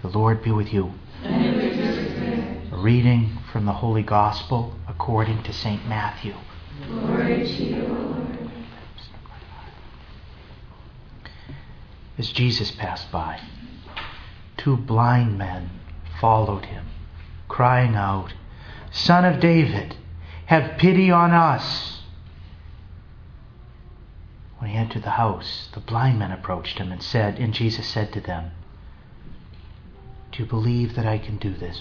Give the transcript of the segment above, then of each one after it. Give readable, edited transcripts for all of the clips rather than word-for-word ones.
The Lord be with you. And with your spirit. A reading from the Holy Gospel according to St. Matthew. Glory to you, Lord. As Jesus passed by, 2 blind men followed him, crying out, "Son of David, have pity on us." When he entered the house, the blind men approached him and Jesus said to them, "Do you believe that I can do this?"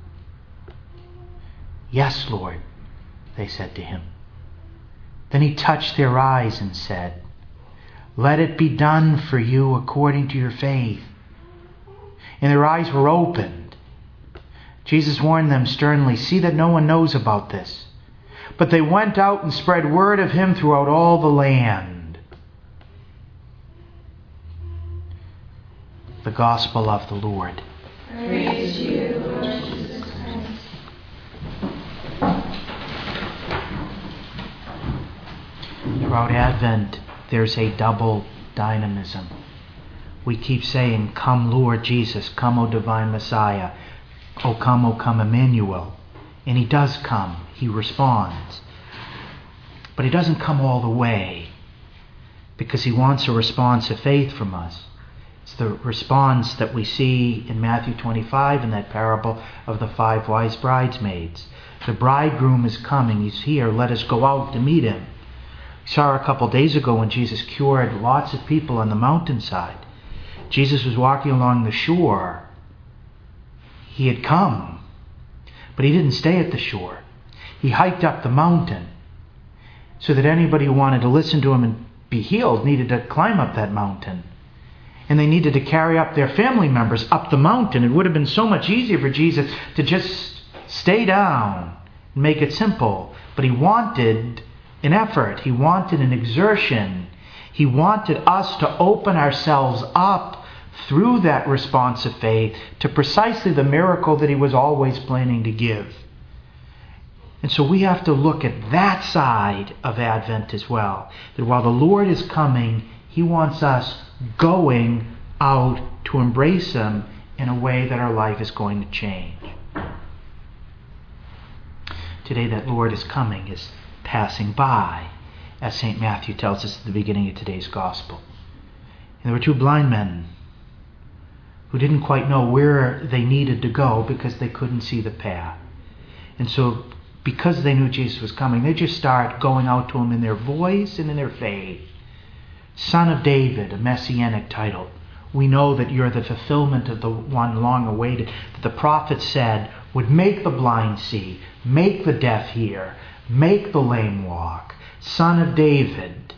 "Yes, Lord," they said to him. Then he touched their eyes and said, "Let it be done for you according to your faith." And their eyes were opened. Jesus warned them sternly, "See that no one knows about this." But they went out and spread word of him throughout all the land. The Gospel of the Lord. Praise to you, Lord Jesus Christ. Throughout Advent, there's a double dynamism. We keep saying, "Come, Lord Jesus, come, O Divine Messiah, O come, Emmanuel." And he does come, he responds. But he doesn't come all the way, because he wants a response of faith from us. It's the response that we see in Matthew 25 in that parable of the 5 wise bridesmaids. The bridegroom is coming, he's here, let us go out to meet him. We saw a couple days ago when Jesus cured lots of people on the mountainside. Jesus was walking along the shore. He had come, but he didn't stay at the shore. He hiked up the mountain so that anybody who wanted to listen to him and be healed needed to climb up that mountain. And they needed to carry up their family members up the mountain. It would have been so much easier for Jesus to just stay down and make it simple. But he wanted an effort. He wanted an exertion. He wanted us to open ourselves up through that response of faith to precisely the miracle that he was always planning to give. And so we have to look at that side of Advent as well. That while the Lord is coming, he wants us going out to embrace him in a way that our life is going to change. Today that Lord is coming is passing by, as St. Matthew tells us at the beginning of today's Gospel. And there were 2 blind men who didn't quite know where they needed to go because they couldn't see the path. And so, because they knew Jesus was coming, they just start going out to him in their voice and in their faith. Son of David, a messianic title. We know that you're the fulfillment of the one long awaited, that the prophet said would make the blind see, make the deaf hear, make the lame walk. Son of David,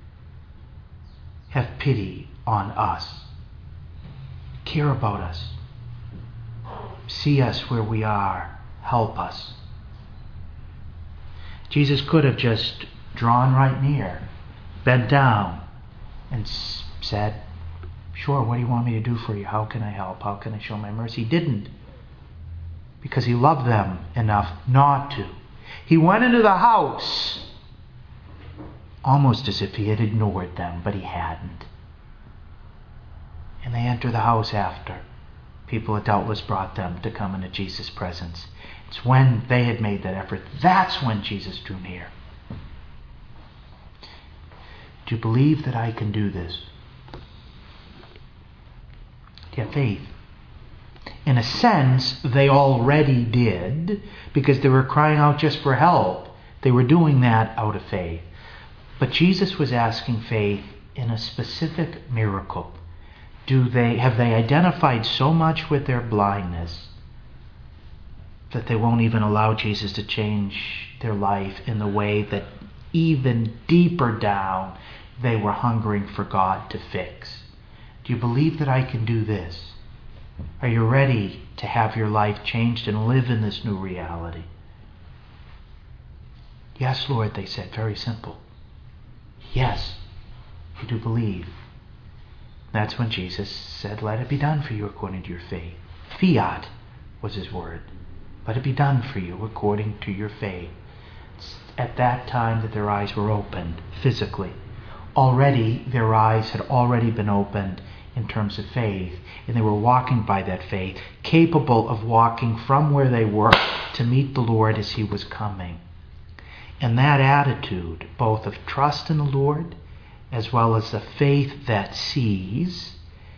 have pity on us. Care about us. See us where we are. Help us. Jesus could have just drawn right near, bent down, and said, "Sure, what do you want me to do for you? How can I help? How can I show my mercy?" He didn't, because he loved them enough not to. He went into the house almost as if he had ignored them, but he hadn't. And they enter the house after. People had doubtless brought them to come into Jesus' presence. It's when they had made that effort. That's when Jesus drew near. Do you believe that I can do this? Do you have faith? In a sense, they already did, because they were crying out just for help. They were doing that out of faith. But Jesus was asking faith in a specific miracle. Have they identified so much with their blindness that they won't even allow Jesus to change their life in the way that even deeper down they were hungering for God to fix? Do you believe that I can do this? Are you ready to have your life changed and live in this new reality? Yes, Lord, they said. Very simple. Yes, you do believe. That's when Jesus said, "Let it be done for you according to your faith." Fiat was his word. Let it be done for you according to your faith. It's at that time that their eyes were opened physically. Already, their eyes had already been opened in terms of faith, and they were walking by that faith, capable of walking from where they were to meet the Lord as he was coming. And that attitude, both of trust in the Lord as well as the faith that sees,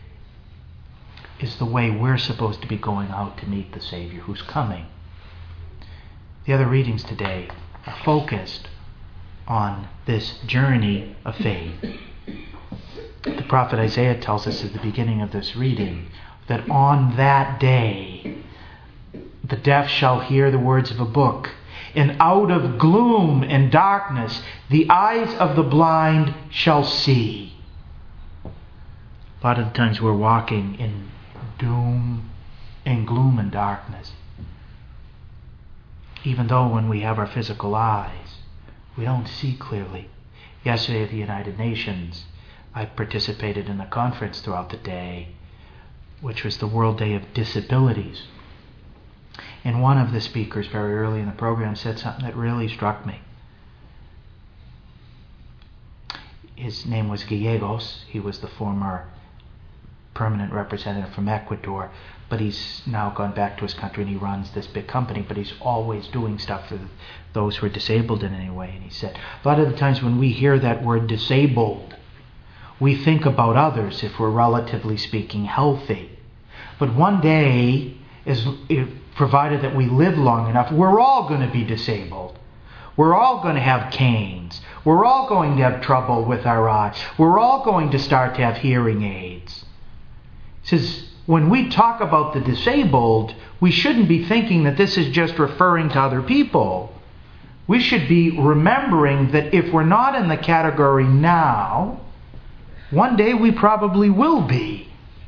is the way we're supposed to be going out to meet the Savior who's coming. The other readings today are focused on this journey of faith. The prophet Isaiah tells us at the beginning of this reading that on that day the deaf shall hear the words of a book, and out of gloom and darkness the eyes of the blind shall see. A lot of the times we're walking in doom and gloom and darkness. Even though when we have our physical eyes, we don't see clearly. Yesterday at the United Nations, I participated in a conference throughout the day, which was the World Day of Disabilities. And one of the speakers very early in the program said something that really struck me. His name was Gallegos. He was the former permanent representative from Ecuador, but he's now gone back to his country and he runs this big company, but he's always doing stuff for those who are disabled in any way. And he said, a lot of the times when we hear that word disabled, we think about others if we're relatively speaking healthy. But one day, provided that we live long enough, we're all going to be disabled. We're all going to have canes. We're all going to have trouble with our eyes. We're all going to start to have hearing aids. He says, when we talk about the disabled, we shouldn't be thinking that this is just referring to other people. We should be remembering that if we're not in the category now, one day we probably will be.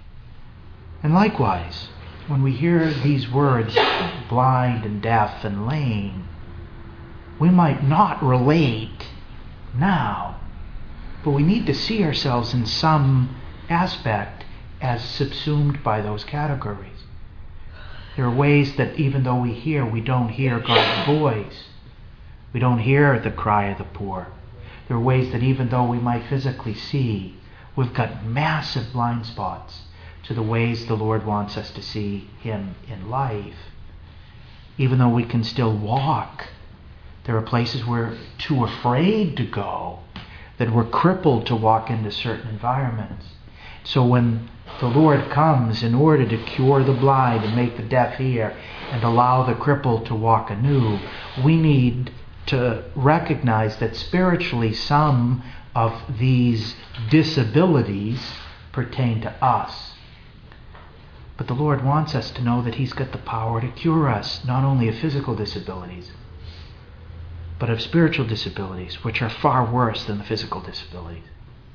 And likewise, when we hear these words, blind and deaf and lame, we might not relate now, but we need to see ourselves in some aspect as subsumed by those categories. There are ways that even though we hear, we don't hear God's voice. We don't hear the cry of the poor. There are ways that even though we might physically see, we've got massive blind spots to the ways the Lord wants us to see him in life. Even though we can still walk, there are places we're too afraid to go, that we're crippled to walk into certain environments. So when the Lord comes in order to cure the blind and make the deaf hear and allow the crippled to walk anew, we need to recognize that spiritually some of these disabilities pertain to us. But the Lord wants us to know that he's got the power to cure us, not only of physical disabilities, but of spiritual disabilities, which are far worse than the physical disabilities.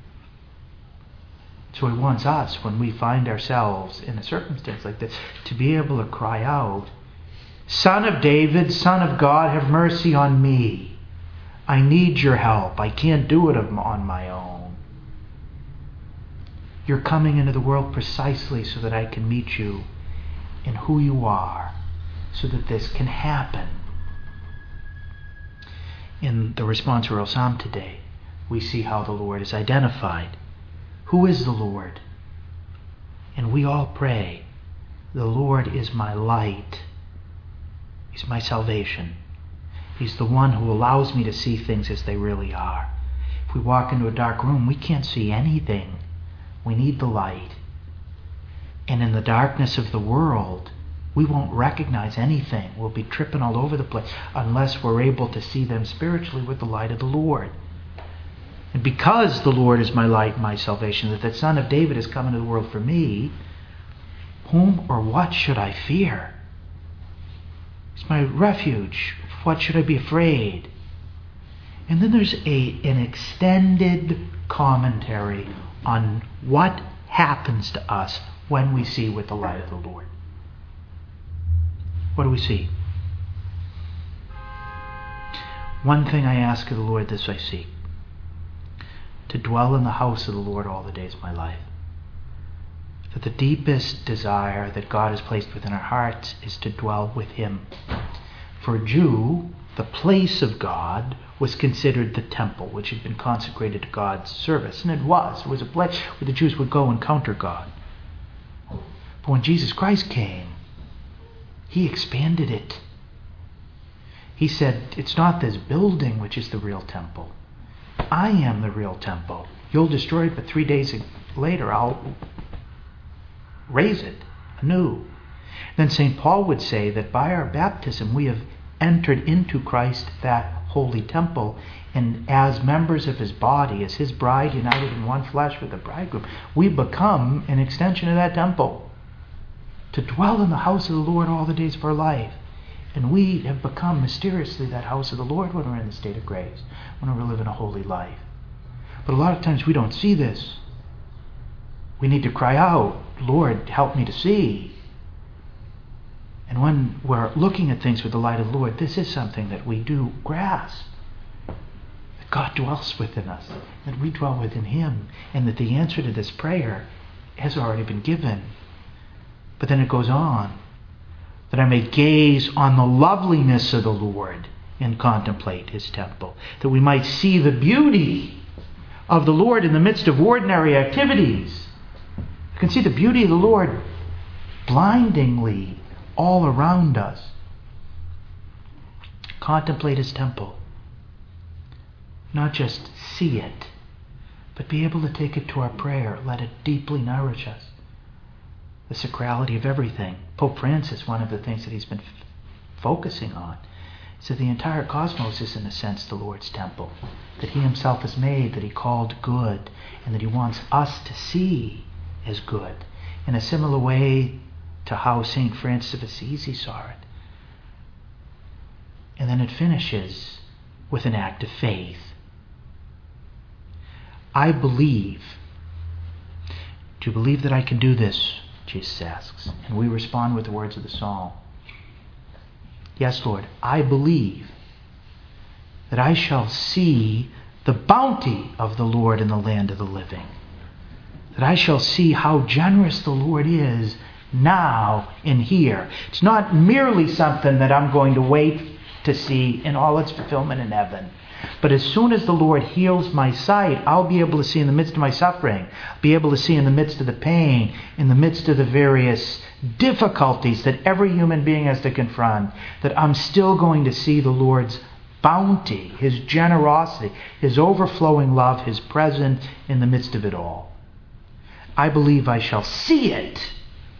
So he wants us, when we find ourselves in a circumstance like this, to be able to cry out, Son of David, Son of God, have mercy on me. I need your help. I can't do it on my own. You're coming into the world precisely so that I can meet you in who you are, so that this can happen. In the responsorial psalm today, we see how the Lord is identified. Who is the Lord? And we all pray, the Lord is my light. He's my salvation. He's the one who allows me to see things as they really are. If we walk into a dark room, we can't see anything. We need the light. And in the darkness of the world, we won't recognize anything. We'll be tripping all over the place unless we're able to see them spiritually with the light of the Lord. And because the Lord is my light and my salvation, that the Son of David has come into the world for me, whom or what should I fear? He's my refuge. Of what should I be afraid? And then there's an extended commentary on what happens to us when we see with the light of the Lord. What do we see? One thing I ask of the Lord, this I seek: to dwell in the house of the Lord all the days of my life. That the deepest desire that God has placed within our hearts is to dwell with him. For a Jew, the place of God was considered the temple, which had been consecrated to God's service. And it was. It was a place where the Jews would go encounter God. But when Jesus Christ came, he expanded it. He said, it's not this building which is the real temple. I am the real temple. You'll destroy it, but 3 days later I'll raise it anew. Then St. Paul would say that by our baptism we have entered into Christ, that holy temple, and as members of his body, as his bride united in one flesh with the bridegroom, we become an extension of that temple, to dwell in the house of the Lord all the days of our life. And we have become mysteriously that house of the Lord when we're in the state of grace, when we're living a holy life. But a lot of times we don't see this. We need to cry out, Lord, help me to see. And when we're looking at things with the light of the Lord, this is something that we do grasp. That God dwells within us, that we dwell within him, and that the answer to this prayer has already been given. But then it goes on, that I may gaze on the loveliness of the Lord and contemplate his temple, that we might see the beauty of the Lord in the midst of ordinary activities. You can see the beauty of the Lord blindingly all around us. Contemplate his temple. Not just see it, but be able to take it to our prayer. Let it deeply nourish us. The sacrality of everything. Pope Francis, one of the things that he's been focusing on, is that the entire cosmos is in a sense the Lord's temple, that he himself has made, that he called good, and that he wants us to see as good, in a similar way to how St. Francis of Assisi saw it. And then it finishes with an act of faith. I believe. Do you believe that I can do this? Jesus asks. And we respond with the words of the psalm. Yes, Lord, I believe that I shall see the bounty of the Lord in the land of the living. That I shall see how generous the Lord is now and here. It's not merely something that I'm going to wait to see in all its fulfillment in heaven. But as soon as the Lord heals my sight, I'll be able to see in the midst of my suffering, be able to see in the midst of the pain, in the midst of the various difficulties that every human being has to confront, that I'm still going to see the Lord's bounty, his generosity, his overflowing love, his presence in the midst of it all. I believe I shall see it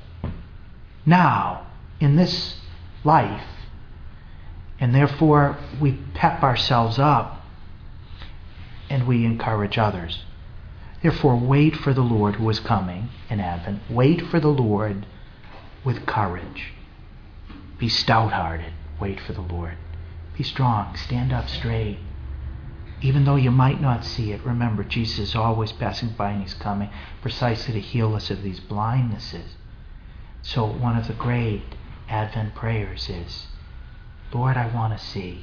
now, in this life. And therefore, we pep ourselves up and we encourage others. Therefore, wait for the Lord who is coming in Advent. Wait for the Lord with courage. Be stout-hearted. Wait for the Lord. Be strong. Stand up straight. Even though you might not see it, remember, Jesus is always passing by and he's coming precisely to heal us of these blindnesses. So one of the great Advent prayers is, Lord, I want to see.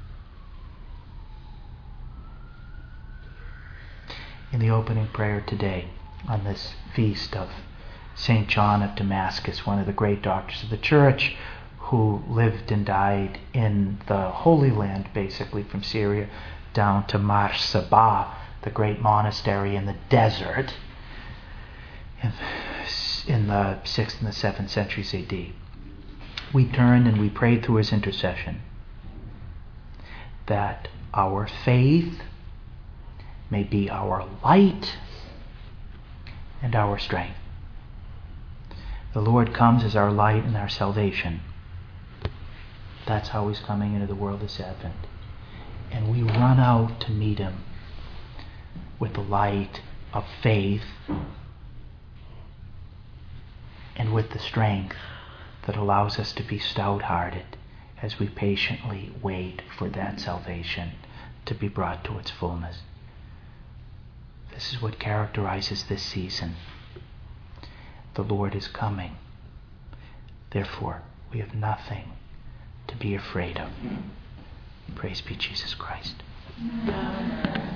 In the opening prayer today, on this feast of St. John of Damascus, one of the great doctors of the Church, who lived and died in the Holy Land, basically from Syria down to Mar Saba, the great monastery in the desert, in the 6th and the 7th centuries A.D. We turned and we prayed through his intercession that our faith may be our light and our strength. The Lord comes as our light and our salvation. That's how he's coming into the world this Advent. And we run out to meet him with the light of faith and with the strength that allows us to be stout-hearted as we patiently wait for that salvation to be brought to its fullness. This is what characterizes this season. The Lord is coming. Therefore, we have nothing to be afraid of. Praise be Jesus Christ. Amen.